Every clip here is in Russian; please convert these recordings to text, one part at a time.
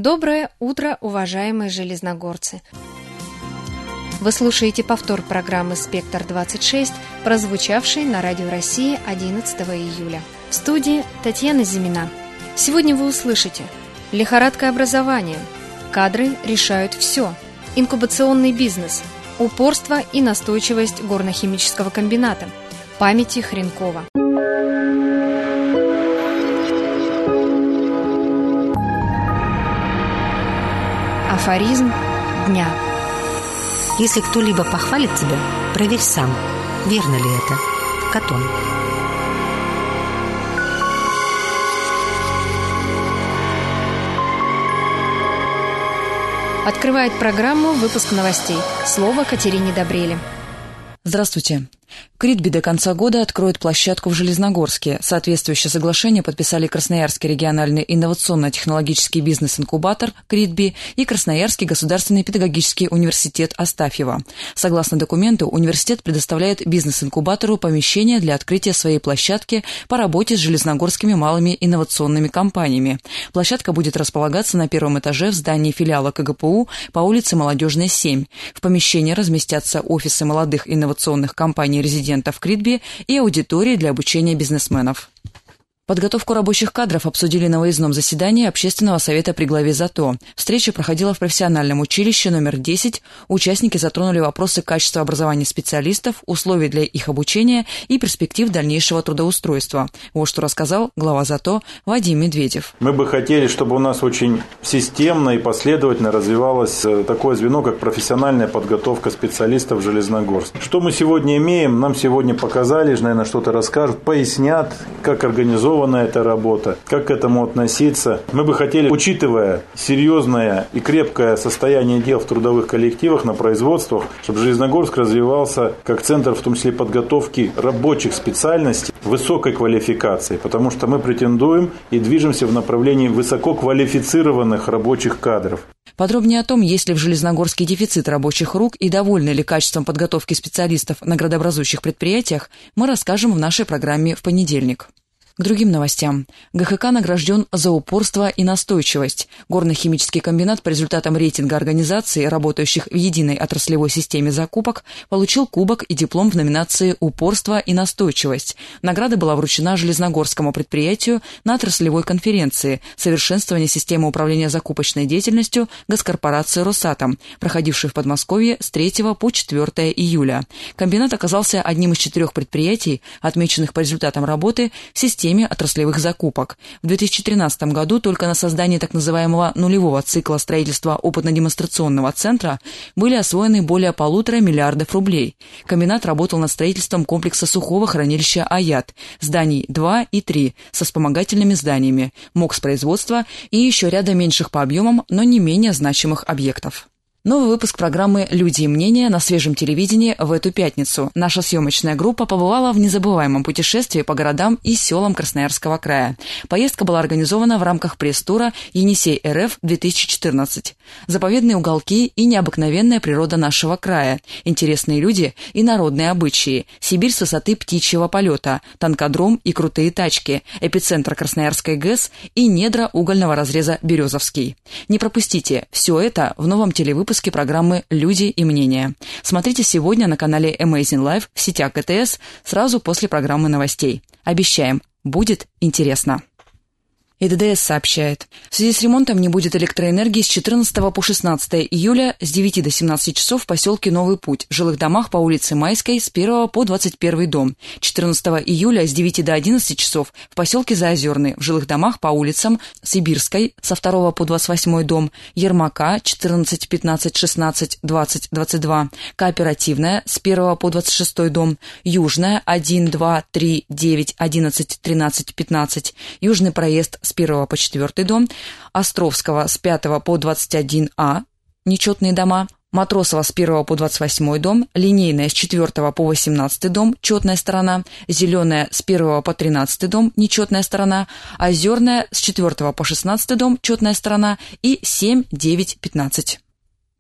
Доброе утро, уважаемые железногорцы! Вы слушаете повтор программы «Спектр-26», прозвучавшей на Радио России 11 июля. В студии Татьяна Зимина. Сегодня вы услышите: лихорадка образования, кадры решают все, инкубационный бизнес, упорство и настойчивость горно-химического комбината, памяти Хренкова. Афоризм дня. Если кто-либо похвалит тебя, проверь сам, верно ли это. Катон. Открывает программу выпуск новостей. Слово Катерине Добрели. Здравствуйте. Критби до конца года откроет площадку в Железногорске. Соответствующее соглашение подписали Красноярский региональный инновационно-технологический бизнес-инкубатор Критби и Красноярский государственный педагогический университет Астафьева. Согласно документу, университет предоставляет бизнес-инкубатору помещение для открытия своей площадки по работе с железногорскими малыми инновационными компаниями. Площадка будет располагаться на первом этаже в здании филиала КГПУ по улице Молодежная, 7. В помещении разместятся офисы молодых инновационных компаний-резидентов Критби и аудитории для обучения бизнесменов. Подготовку рабочих кадров обсудили на выездном заседании Общественного совета при главе ЗАТО. Встреча проходила в профессиональном училище номер 10. Участники затронули вопросы качества образования специалистов, условий для их обучения и перспектив дальнейшего трудоустройства. Вот что рассказал глава ЗАТО Вадим Медведев. Мы бы хотели, чтобы у нас очень системно и последовательно развивалось такое звено, как профессиональная подготовка специалистов в Железногорске. Что мы сегодня имеем? Нам сегодня показали, наверное, что-то расскажут, пояснят, как организована эта работа, как к этому относиться. Мы бы хотели, учитывая серьезное и крепкое состояние дел в трудовых коллективах, на производствах, чтобы Железногорск развивался как центр, в том числе подготовки рабочих специальностей высокой квалификации, потому что мы претендуем и движемся в направлении высококвалифицированных рабочих кадров. Подробнее о том, есть ли в Железногорске дефицит рабочих рук и довольны ли качеством подготовки специалистов на градообразующих предприятиях, мы расскажем в нашей программе в понедельник. К другим новостям. ГХК награжден за упорство и настойчивость. Горно-химический комбинат по результатам рейтинга организаций, работающих в единой отраслевой системе закупок, получил кубок и диплом в номинации «Упорство и настойчивость». Награда была вручена Железногорскому предприятию на отраслевой конференции «Совершенствование системы управления закупочной деятельностью» госкорпорации «Росатом», проходившей в Подмосковье с 3 по 4 июля. Комбинат оказался одним из 4 предприятий, отмеченных по результатам работы в системе отраслевых закупок. В 2013 году только на создание так называемого нулевого цикла строительства опытно-демонстрационного центра были освоены более 1,5 миллиарда рублей. Комбинат работал над строительством комплекса сухого хранилища «Аят», зданий 2 и 3 со вспомогательными зданиями, мокспроизводства и еще ряда меньших по объемам, но не менее значимых объектов. Новый выпуск программы «Люди и мнения» на свежем телевидении в эту пятницу. Наша съемочная группа побывала в незабываемом путешествии по городам и селам Красноярского края. Поездка была организована в рамках пресс-тура «Енисей РФ-2014». Заповедные уголки и необыкновенная природа нашего края, интересные люди и народные обычаи, Сибирь с высоты птичьего полета, танкодром и крутые тачки, эпицентр Красноярской ГЭС и недра угольного разреза Березовский. Не пропустите, все это в новом телевыпуске программы «Люди и мнения». Смотрите сегодня на канале Amazing Life в сетях ГТС сразу после программы новостей. Обещаем, будет интересно. И ДДС сообщает, в связи с ремонтом не будет электроэнергии с 14 по 16 июля с 9 до 17 часов в поселке Новый Путь, в жилых домах по улице Майской с 1 по 21 дом. 14 июля с 9 до 11 часов в поселке Заозерный, в жилых домах по улицам Сибирской со 2 по 28 дом, Ермака 14, 15, 16, 20, 22, Кооперативная с 1 по 26 дом, Южная 1, 2, 3, 9, 11, 13, 15, Южный проезд с 1 по 4 дом, Островского с 5 по 21А, нечетные дома, Матросова с 1 по 28 дом, Линейная с 4 по 18 дом, четная сторона, Зеленая с 1 по 13 дом, нечетная сторона, Озерная с 4 по 16 дом, четная сторона и 7, 9, 15.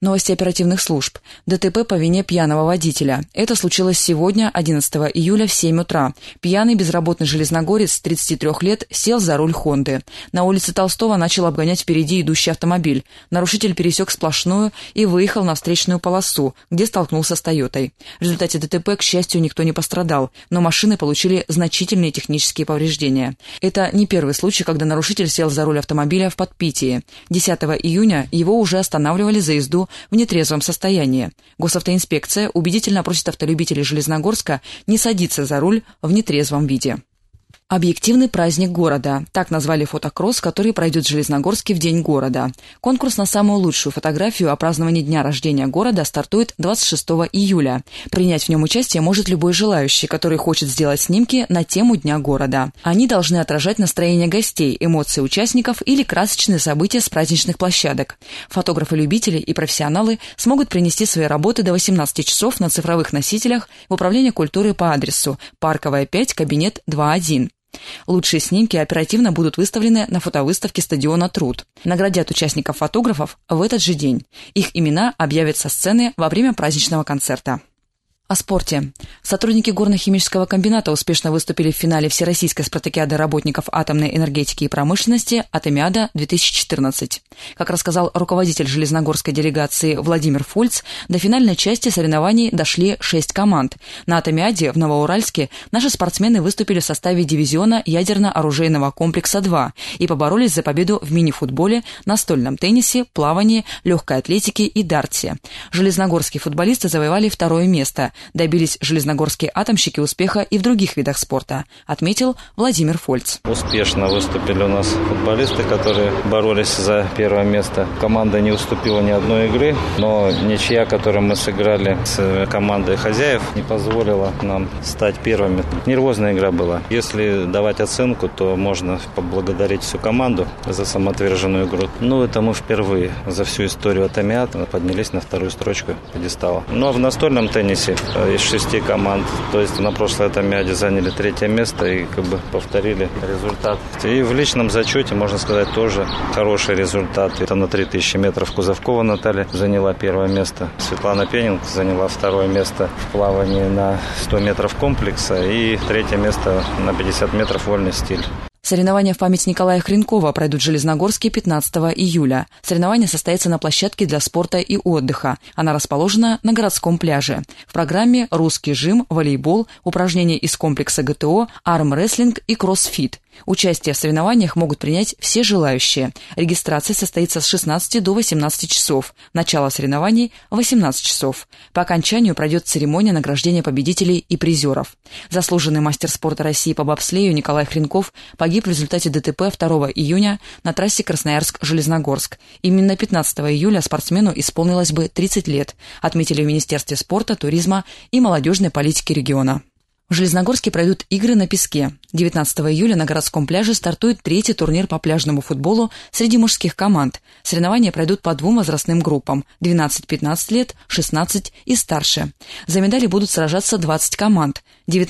Новости оперативных служб. ДТП по вине пьяного водителя. Это случилось сегодня, 11 июля в 7 утра. Пьяный безработный железногорец 33 лет сел за руль «Хонды». На улице Толстого начал обгонять впереди идущий автомобиль. Нарушитель пересек сплошную и выехал на встречную полосу, где столкнулся с «Тойотой». В результате ДТП, к счастью, никто не пострадал, но машины получили значительные технические повреждения. Это не первый случай, когда нарушитель сел за руль автомобиля в подпитии. 10 июня его уже останавливали за езду в нетрезвом состоянии. Госавтоинспекция убедительно просит автолюбителей Железногорска не садиться за руль в нетрезвом виде. Объективный праздник города. Так назвали фотокросс, который пройдет в Железногорске в День города. Конкурс на самую лучшую фотографию о праздновании дня рождения города стартует 26 июля. Принять в нем участие может любой желающий, который хочет сделать снимки на тему Дня города. Они должны отражать настроение гостей, эмоции участников или красочные события с праздничных площадок. Фотографы-любители и профессионалы смогут принести свои работы до 18 часов на цифровых носителях в Управление культуры по адресу Парковая 5, кабинет 2-1. Лучшие снимки оперативно будут выставлены на фотовыставке стадиона «Труд». Наградят участников-фотографов в этот же день. Их имена объявят со сцены во время праздничного концерта. О спорте. Сотрудники горно-химического комбината успешно выступили в финале Всероссийской спартакиады работников атомной энергетики и промышленности «Атомиада-2014». Как рассказал руководитель железногорской делегации Владимир Фульц, до финальной части соревнований дошли 6 команд. На «Атомиаде» в Новоуральске наши спортсмены выступили в составе дивизиона ядерно-оружейного комплекса 2 и поборолись за победу в мини-футболе, настольном теннисе, плавании, легкой атлетике и дартсе. Железногорские футболисты завоевали 2 место. Добились железногорские атомщики успеха и в других видах спорта, отметил Владимир Фольц. Успешно выступили у нас футболисты, которые боролись за 1 место. Команда не уступила ни одной игры, но ничья, которую мы сыграли с командой хозяев, не позволила нам стать первыми. Нервозная игра была. Если давать оценку, то можно поблагодарить всю команду за самоотверженную игру. Это мы впервые за всю историю Атомиады поднялись на 2-ю строчку пьедестала. А в настольном теннисе из 6 команд, то есть на прошлой Атомиаде заняли 3 место и повторили результат. И в личном зачете, можно сказать, тоже хороший результат. Это на 3000 метров Кузовкова Наталья заняла 1 место. Светлана Пенинг заняла 2 место в плавании на 100 метров комплекса и 3 место на 50 метров вольный стиль. Соревнования в память Николая Хренкова пройдут в Железногорске 15 июля. Соревнования состоятся на площадке для спорта и отдыха. Она расположена на городском пляже. В программе русский жим, волейбол, упражнения из комплекса ГТО, армрестлинг и кроссфит. Участие в соревнованиях могут принять все желающие. Регистрация состоится с 16 до 18 часов. Начало соревнований – 18 часов. По окончанию пройдет церемония награждения победителей и призеров. Заслуженный мастер спорта России по бобслею Николай Хренков погиб в результате ДТП 2 июня на трассе Красноярск-Железногорск. Именно 15 июля спортсмену исполнилось бы 30 лет, отметили в Министерстве спорта, туризма и молодежной политики региона. В Железногорске пройдут игры на песке. 19 июля на городском пляже стартует 3-й турнир по пляжному футболу среди мужских команд. Соревнования пройдут по 2 возрастным группам – 12-15 лет, 16 и старше. За медали будут сражаться 20 команд.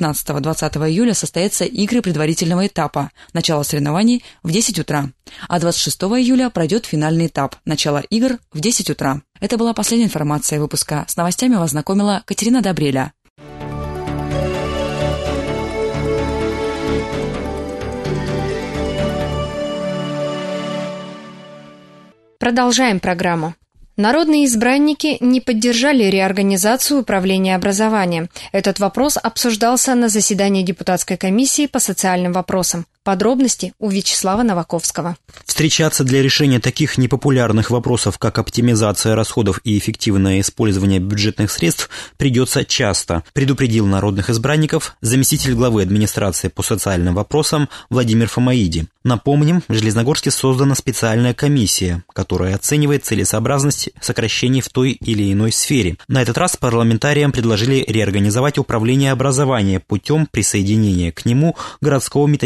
19-20 июля состоятся игры предварительного этапа. Начало соревнований в 10 утра. А 26 июля пройдет финальный этап. Начало игр в 10 утра. Это была последняя информация выпуска. С новостями вас знакомила Катерина Добреля. Продолжаем программу. Народные избранники не поддержали реорганизацию управления образованием. Этот вопрос обсуждался на заседании депутатской комиссии по социальным вопросам. Подробности у Вячеслава Новаковского. Встречаться для решения таких непопулярных вопросов, как оптимизация расходов и эффективное использование бюджетных средств, придется часто, предупредил народных избранников заместитель главы администрации по социальным вопросам Владимир Фомаиди. Напомним, в Железногорске создана специальная комиссия, которая оценивает целесообразность сокращений в той или иной сфере. На этот раз парламентариям предложили реорганизовать управление образования путем присоединения к нему городского методического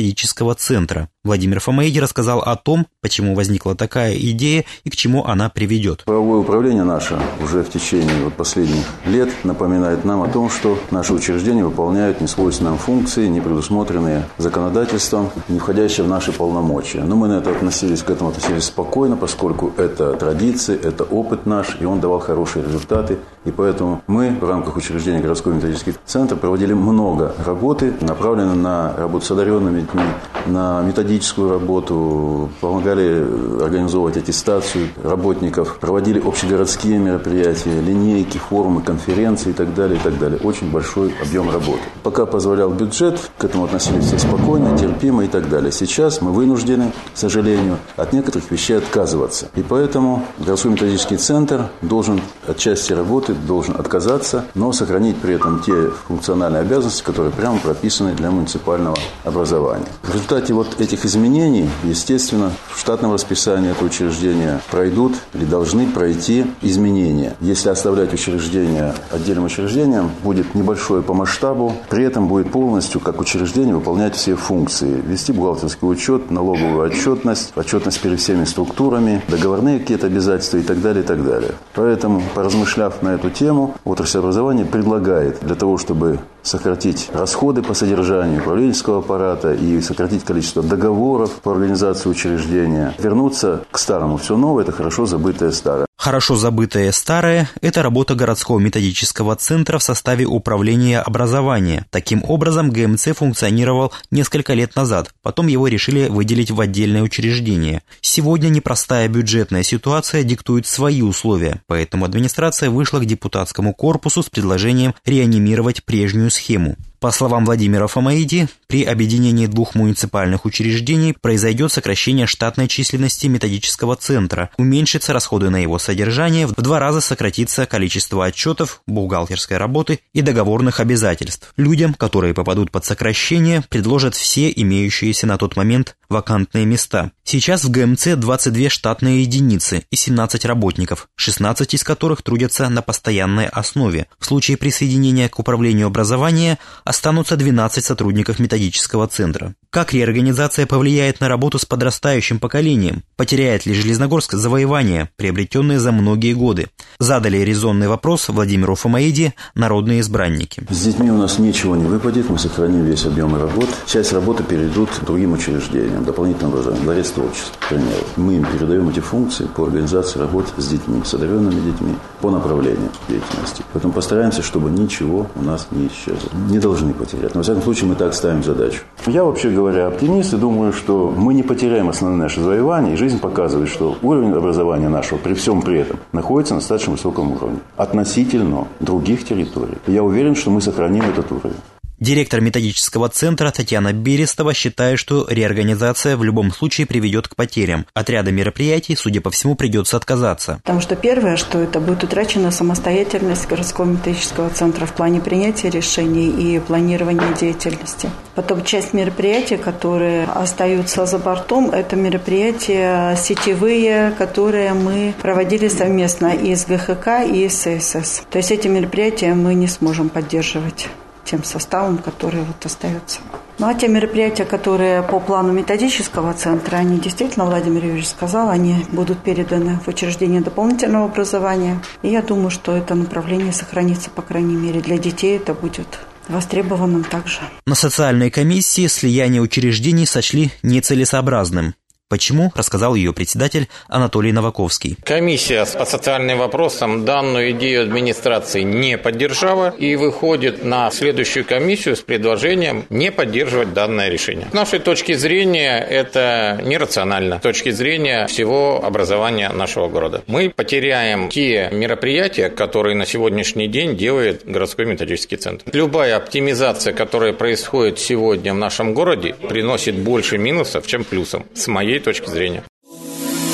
методического центра. Владимир Фомаиди рассказал о том, почему возникла такая идея и к чему она приведет. Правовое управление наше уже в течение последних лет напоминает нам о том, что наши учреждения выполняют несвойственные нам функции, не предусмотренные законодательством, не входящие в наши полномочия. Но мы к этому относились спокойно, поскольку это традиции, это опыт наш, и он давал хорошие результаты. И поэтому мы в рамках учреждения городской методический центр проводили много работы, направленной на работу с одаренными детьми, на методическую работу, помогали организовывать аттестацию работников, проводили общегородские мероприятия, линейки, форумы, конференции и так далее, и так далее. Очень большой объем работы. Пока позволял бюджет, к этому относились все спокойно, терпимо и так далее. Сейчас мы вынуждены, к сожалению, от некоторых вещей отказываться. И поэтому городской методический центр должен от части работы, должен отказаться, но сохранить при этом те функциональные обязанности, которые прямо прописаны для муниципального образования. В результате этих изменений, естественно, в штатном расписании этого учреждения пройдут или должны пройти изменения. Если оставлять учреждение отдельным учреждением, будет небольшое по масштабу, при этом будет полностью, как учреждение, выполнять все функции. Вести бухгалтерский учет, налоговую отчетность перед всеми структурами, договорные какие-то обязательства и так далее, и так далее. Поэтому, поразмышляв на эту тему, отрасль образования предлагает для того, чтобы сократить расходы по содержанию управленческого аппарата и сократить количество договоров по организации учреждения, вернуться к старому. Все новое – это хорошо забытое старое. Хорошо забытое старое – это работа городского методического центра в составе управления образования. Таким образом, ГМЦ функционировал несколько лет назад, потом его решили выделить в отдельное учреждение. Сегодня непростая бюджетная ситуация диктует свои условия, поэтому администрация вышла к депутатскому корпусу с предложением реанимировать прежнюю схему. По словам Владимира Фомаиди, при объединении двух муниципальных учреждений произойдет сокращение штатной численности методического центра, уменьшатся расходы на его содержание, в 2 раза сократится количество отчетов, бухгалтерской работы и договорных обязательств. Людям, которые попадут под сокращение, предложат все имеющиеся на тот момент вакантные места. Сейчас в ГМЦ 22 штатные единицы и 17 работников, 16 из которых трудятся на постоянной основе. В случае присоединения к управлению образования останутся 12 сотрудников методического центра. Как реорганизация повлияет на работу с подрастающим поколением? Потеряет ли Железногорск завоевания, приобретенные за многие годы? Задали резонный вопрос Владимиру Фомаиди народные избранники. С детьми у нас ничего не выпадет, мы сохраним весь объем работ. Часть работы перейдут к другим учреждениям, дополнительным образованием, дворец творчества, к примеру. Мы им передаем эти функции по организации работы с детьми, с одаренными детьми, по направлению деятельности. Поэтому постараемся, чтобы ничего у нас не исчезло. Не должны потерять. Но, во всяком случае, мы так ставим задачу. Я, вообще говоря, оптимист и думаю, что мы не потеряем основные наши завоевания, и жизнь показывает, что уровень образования нашего при всем при этом находится на достаточно высоком уровне относительно других территорий. И я уверен, что мы сохраним этот уровень. Директор методического центра Татьяна Берестова считает, что реорганизация в любом случае приведет к потерям. От ряда мероприятий, судя по всему, придется отказаться. Потому что первое, что это будет утрачена самостоятельность городского методического центра в плане принятия решений и планирования деятельности. Потом часть мероприятий, которые остаются за бортом, это мероприятия сетевые, которые мы проводили совместно и с ГХК, и с СС. То есть эти мероприятия мы не сможем поддерживать тем составом, который остается. Ну а те мероприятия, которые по плану методического центра, они действительно, Владимир Юрьевич сказал, они будут переданы в учреждение дополнительного образования. И я думаю, что это направление сохранится, по крайней мере, для детей это будет востребованным также. На социальной комиссии слияние учреждений сочли нецелесообразным. Почему, рассказал ее председатель Анатолий Новаковский. Комиссия по социальным вопросам данную идею администрации не поддержала и выходит на следующую комиссию с предложением не поддерживать данное решение. С нашей точки зрения это нерационально, с точки зрения всего образования нашего города. Мы потеряем те мероприятия, которые на сегодняшний день делает городской методический центр. Любая оптимизация, которая происходит сегодня в нашем городе, приносит больше минусов, чем плюсов, с моей точки зрения.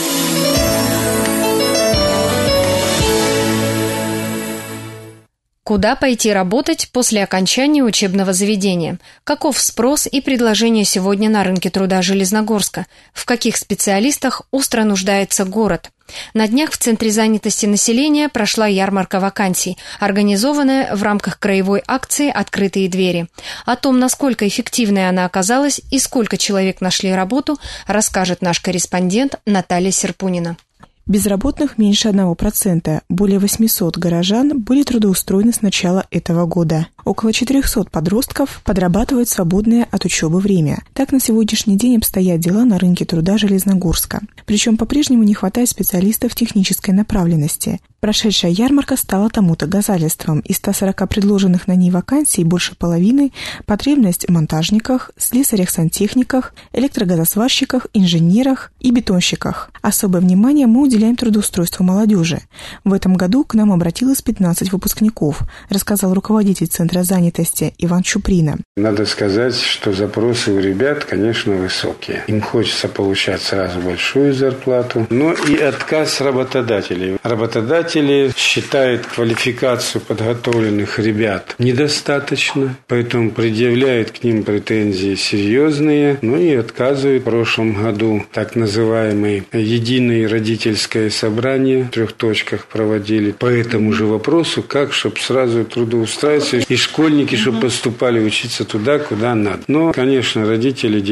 К Куда пойти работать после окончания учебного заведения? Каков спрос и предложение сегодня на рынке труда Железногорска? В каких специалистах остро нуждается город? На днях в Центре занятости населения прошла ярмарка вакансий, организованная в рамках краевой акции «Открытые двери». О том, насколько эффективной она оказалась и сколько человек нашли работу, расскажет наш корреспондент Наталья Серпунина. Безработных меньше 1%. Более 800 горожан были трудоустроены с начала этого года. Около 400 подростков подрабатывают в свободное от учебы время. Так на сегодняшний день обстоят дела на рынке труда Железногорска. Причем по-прежнему не хватает специалистов технической направленности. Прошедшая ярмарка стала тому доказательством. Из 140 предложенных на ней вакансий больше половины – потребность в монтажниках, слесарях-сантехниках, электрогазосварщиках, инженерах и бетонщиках. Особое внимание мы уделяем трудоустройству молодежи. В этом году к нам обратилось 15 выпускников, рассказал руководитель Центра занятости Иван Чуприна. Надо сказать, что запросы у ребят, конечно, высокие. Им хочется получать сразу большую зарплату, но и отказ работодателей. Работодатели считают квалификацию подготовленных ребят недостаточно, поэтому предъявляют к ним претензии серьезные, но и отказывают. В прошлом году так называемое единое родительское собрание в 3 точках проводили по этому же вопросу, как, чтобы сразу трудоустраиваться, и школьники, чтобы поступали учиться туда, куда надо. Но, конечно, родители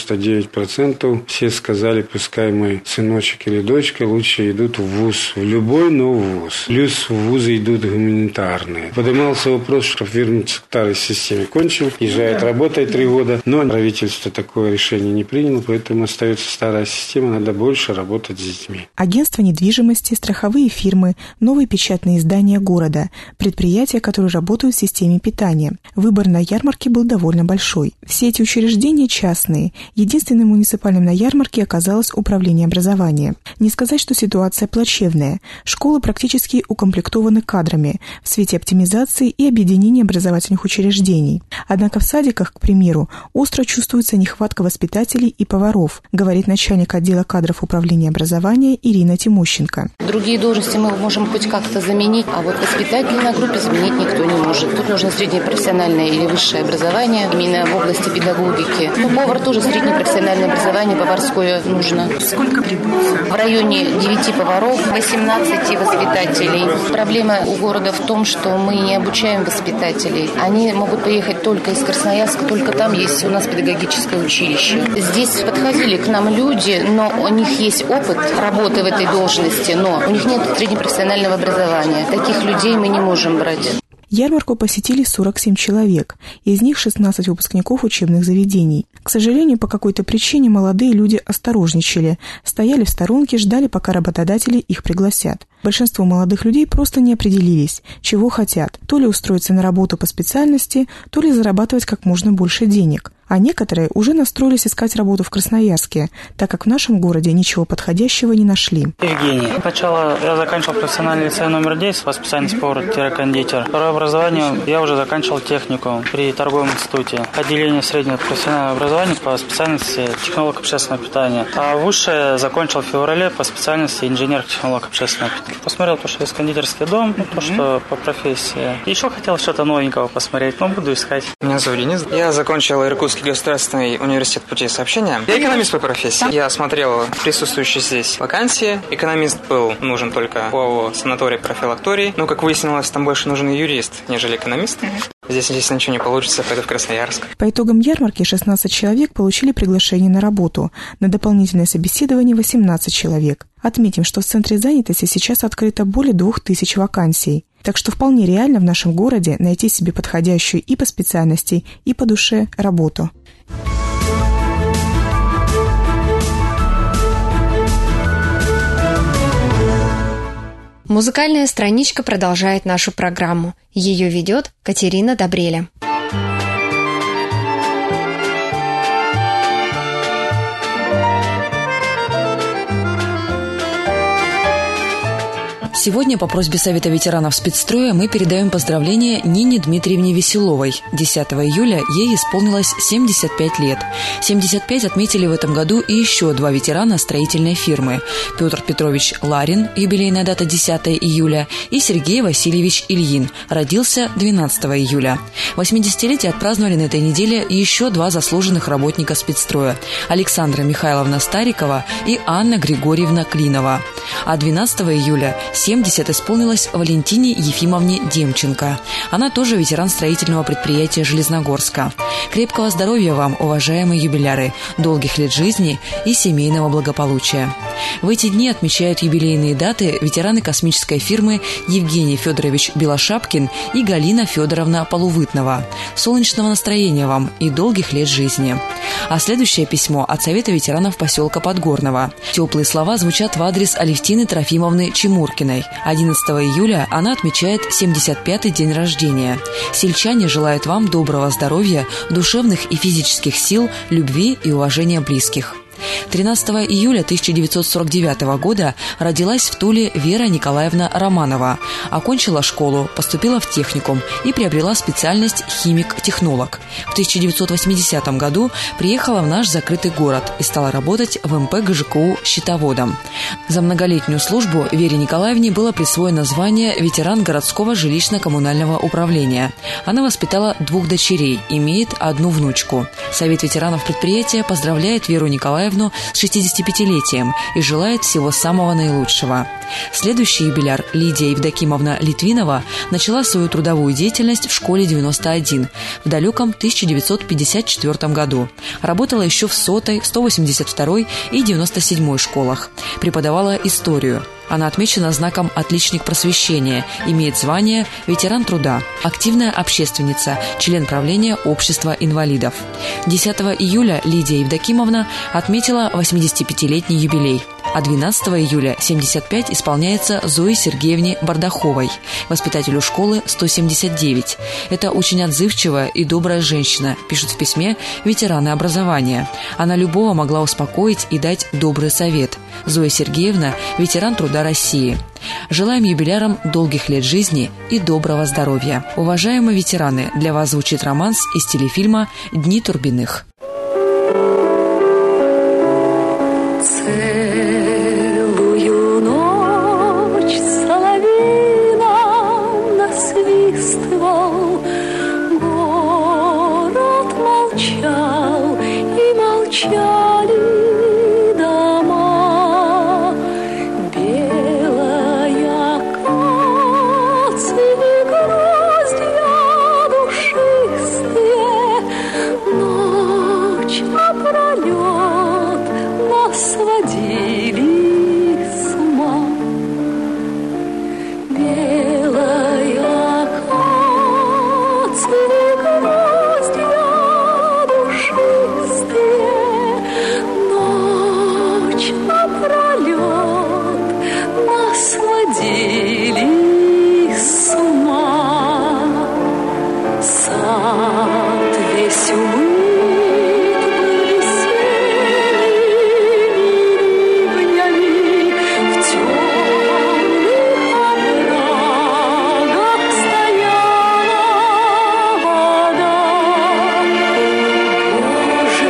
99% все сказали, пускай мой сыночек или дочка лучше идут в вуз, в любой, но в вуз. Плюс в вузы идут гуманитарные. Поднимался вопрос, чтобы вернуться к старой системе. Кончил, езжает, работает 3 года, но правительство такое решение не приняло, поэтому остается старая система, надо больше работать с детьми. Агентство недвижимости, страховые фирмы, новые печатные издания города, предприятия, которые работают в системе питания. Выбор на ярмарке был довольно большой. Все эти учреждения частные. Единственным муниципальным на ярмарке оказалось управление образования. Не сказать, что ситуация плачевная. Школы практически укомплектованы кадрами в свете оптимизации и объединения образовательных учреждений. Однако в садиках, к примеру, остро чувствуется нехватка воспитателей и поваров, говорит начальник отдела кадров управления образования Ирина Тимощенко. Другие должности мы можем хоть как-то заменить, а вот воспитателей на группе заменить никто не может. Тут нужно среднее профессиональное или высшее образование, именно в области педагогики. Но повар тоже среднее профессиональное образование, поварское нужно. Сколько требуется? В районе 9 поваров, 18 воспитателей. Проблема у города в том, что мы не обучаем воспитателей. Они могут приехать только из Красноярска, только там есть у нас педагогическое училище. Здесь подходили к нам люди, но у них есть опыт работы в этой должности, но у них нет среднепрофессионального образования. Таких людей мы не можем брать. Ярмарку посетили 47 человек, из них 16 выпускников учебных заведений. К сожалению, по какой-то причине молодые люди осторожничали, стояли в сторонке, ждали, пока работодатели их пригласят. Большинство молодых людей просто не определились, чего хотят, то ли устроиться на работу по специальности, то ли зарабатывать как можно больше денег. А некоторые уже настроились искать работу в Красноярске, так как в нашем городе ничего подходящего не нашли. Евгений. Сначала я заканчивал профессиональный лицей номер 10 по специальности повар-кондитер. Второе образование я уже заканчивал техникум при торговом институте. Отделение среднего профессионального образования по специальности технолог общественного питания. А высшее закончил в феврале по специальности инженер-технолог общественного питания. Посмотрел то, что есть кондитерский дом, то, что по профессии. Еще хотел что-то новенького посмотреть, но буду искать. Меня зовут Денис. Я закончил Иркутский государственный университет путей сообщения. Я экономист по профессии. Я смотрел присутствующие здесь вакансии. Экономист был нужен только по санатории, профилактории. Но, как выяснилось, там больше нужен юрист, нежели экономист. Здесь, естественно, ничего не получится, пойду в Красноярск. По итогам ярмарки 16 человек получили приглашение на работу. На дополнительное собеседование 18 человек. Отметим, что в Центре занятости сейчас открыто более 2000 вакансий. Так что вполне реально в нашем городе найти себе подходящую и по специальности, и по душе работу. Музыкальная страничка продолжает нашу программу. Ее ведет Катерина Добреля. Сегодня по просьбе Совета ветеранов спецстроя мы передаем поздравления Нине Дмитриевне Веселовой. 10 июля ей исполнилось 75 лет. 75 отметили в этом году и еще 2 ветерана строительной фирмы. Петр Петрович Ларин, юбилейная дата 10 июля, и Сергей Васильевич Ильин, родился 12 июля. 80-летие отпраздновали на этой неделе еще 2 заслуженных работника спецстроя – Александра Михайловна Старикова и Анна Григорьевна Клинова. А 12 июля 70 исполнилось Валентине Ефимовне Демченко. Она тоже ветеран строительного предприятия Железногорска. Крепкого здоровья вам, уважаемые юбиляры, долгих лет жизни и семейного благополучия. В эти дни отмечают юбилейные даты ветераны космической фирмы Евгений Федорович Белошапкин и Галина Федоровна Полувытнова. Солнечного настроения вам и долгих лет жизни. А следующее письмо от Совета ветеранов поселка Подгорного. Теплые слова звучат в адрес Алевтины Трофимовны Чемуркиной. 11 июля она отмечает 75-й день рождения. Сельчане желают вам доброго здоровья, душевных и физических сил, любви и уважения близких. 13 июля 1949 года родилась в Туле Вера Николаевна Романова. Окончила школу, поступила в техникум и приобрела специальность химик-технолог. В 1980 году приехала в наш закрытый город и стала работать в МП ГЖКУ счетоводом. За многолетнюю службу Вере Николаевне было присвоено звание ветеран городского жилищно-коммунального управления. Она воспитала 2 дочерей, имеет 1 внучку. Совет ветеранов предприятия поздравляет Веру Николаевну с 65-летием и желает всего самого наилучшего. Следующий юбиляр, Лидия Евдокимовна Литвинова, начала свою трудовую деятельность в школе 91 в далеком 1954 году. Работала еще в 100-й, 182-й и 97-й школах. Преподавала историю. Она отмечена знаком «Отличник просвещения», имеет звание «Ветеран труда», активная общественница, член правления Общества инвалидов. 10 июля Лидия Евдокимовна отметила 85-летний юбилей. А 12 июля 75 исполняется Зое Сергеевне Бардаховой, воспитателю школы 179. Это очень отзывчивая и добрая женщина, пишут в письме ветераны образования. Она любого могла успокоить и дать добрый совет. Зоя Сергеевна – ветеран труда России. Желаем юбилярам долгих лет жизни и доброго здоровья. Уважаемые ветераны, для вас звучит романс из телефильма «Дни Турбиных». Целую ночь соловьином насвистывал, город молчал, и молчали дома. Белая акация, гроздья душистые, ночь напролет нас сводили с ума. Белая акация, гроздья душистые, ночь напролет нас сводили с ума. Сад весь умыт был весенними ливнями, в темных оврагах стояла вода. Боже,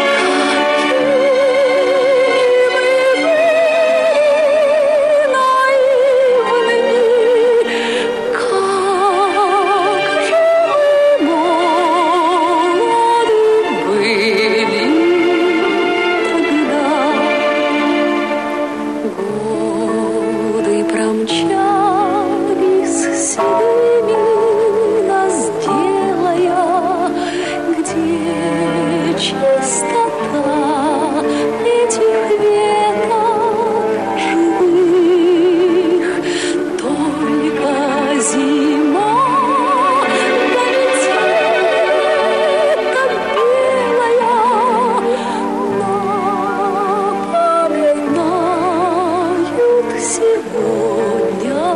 промчались седыми нас делая, где чистота этих веток живых, только зима да метель так белая напоминают сегодня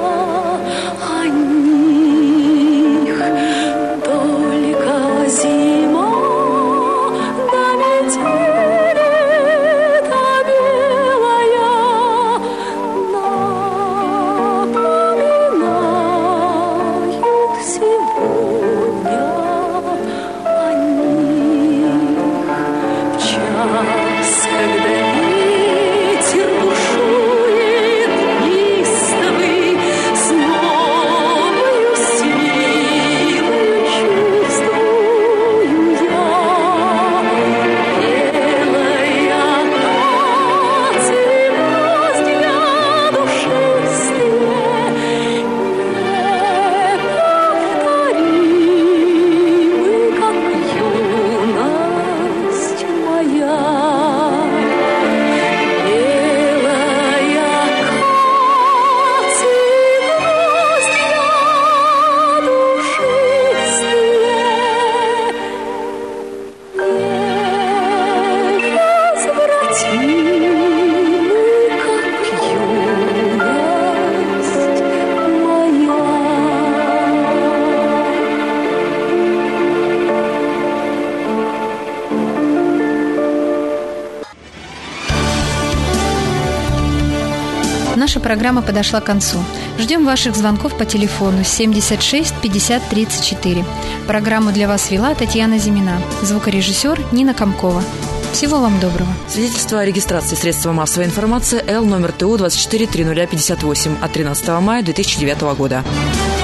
наша программа подошла к концу. Ждем ваших звонков по телефону 76 50 34. Программу для вас вела Татьяна Зимина, звукорежиссер Нина Комкова. Всего вам доброго. Свидетельство о регистрации средства массовой информации Л номер ТУ 24 0058 от 13 мая 2009 года.